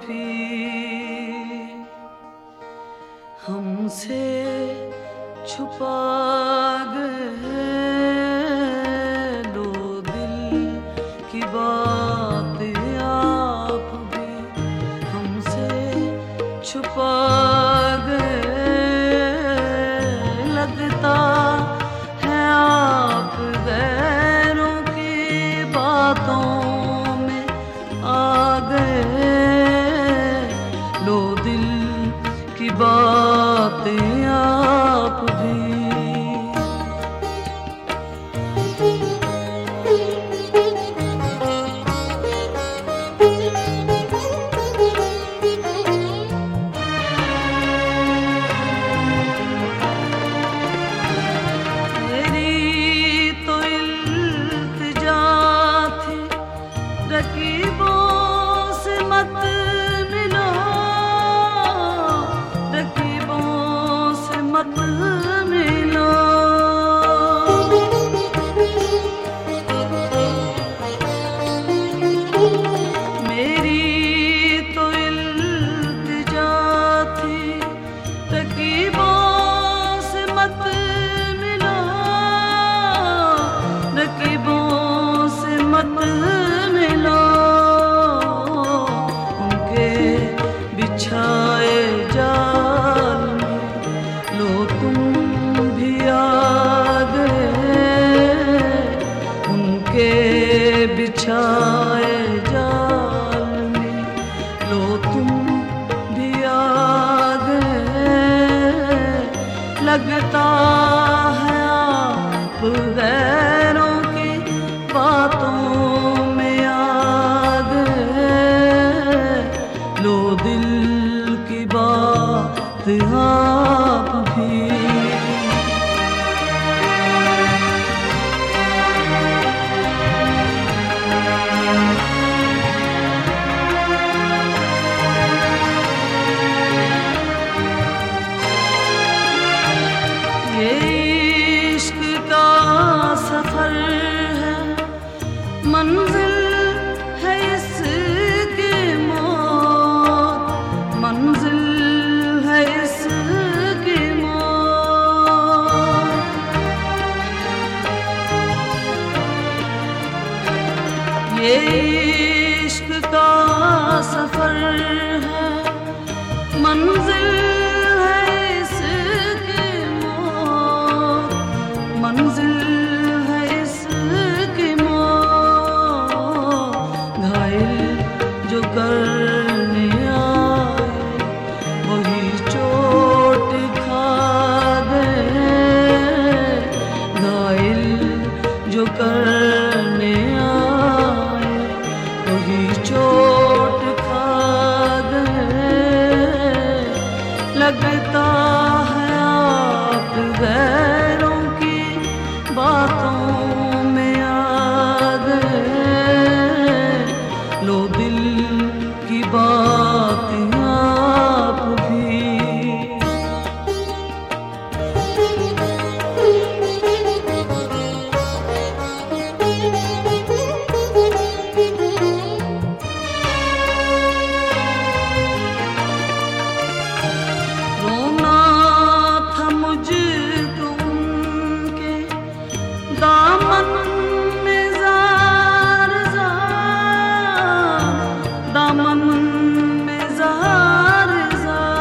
भी हमसे छुपा गए। लो दिल की बात आप भी हमसे छुपा गए। लगता है आप गैरों की बातों में आ गए। लो दिल की बातें आप भी रकीबों से मत मिलो, रकीबों से मत मिलो। मेरी तो इल्तिजा थी, रकीबों से मत मिलो, रकीबों से मत बिछाए जाल में लो तुम भी आ गए। उनके बिछाए जाल में लो तुम भी आ गए। लगता है आप गैरों की बातों में आ गए। लो दिल की बात आप भी ये इश्क का सफर है, मंजिल है इसकी मौत, मंजिल है इसकी मौत। ये इश्क का सफर है, मंजिल है इसकी मौत, मंजिल है इसकी मौत। घायल जो करने आए वही चोट खा गए। घायल जो करने आए वही चोट खा गए। लगता है आप गैरों की बातों में आ गए। लो दिल की बात आप भी रोना था मुझको उनके दामन में ज़ार ज़ार, दामन में ज़ार ज़ार।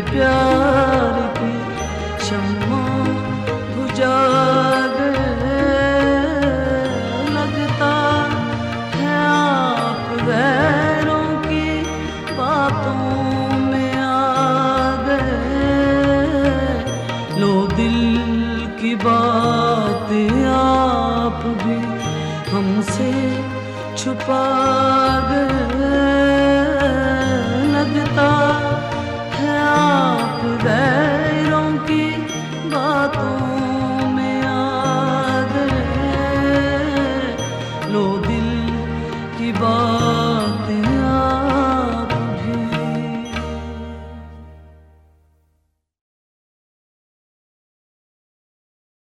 प्यार की शम्मा बुझा गए। लगता है आप गैरों की बातों में आ गए। लो दिल की बात आप भी हमसे छुपा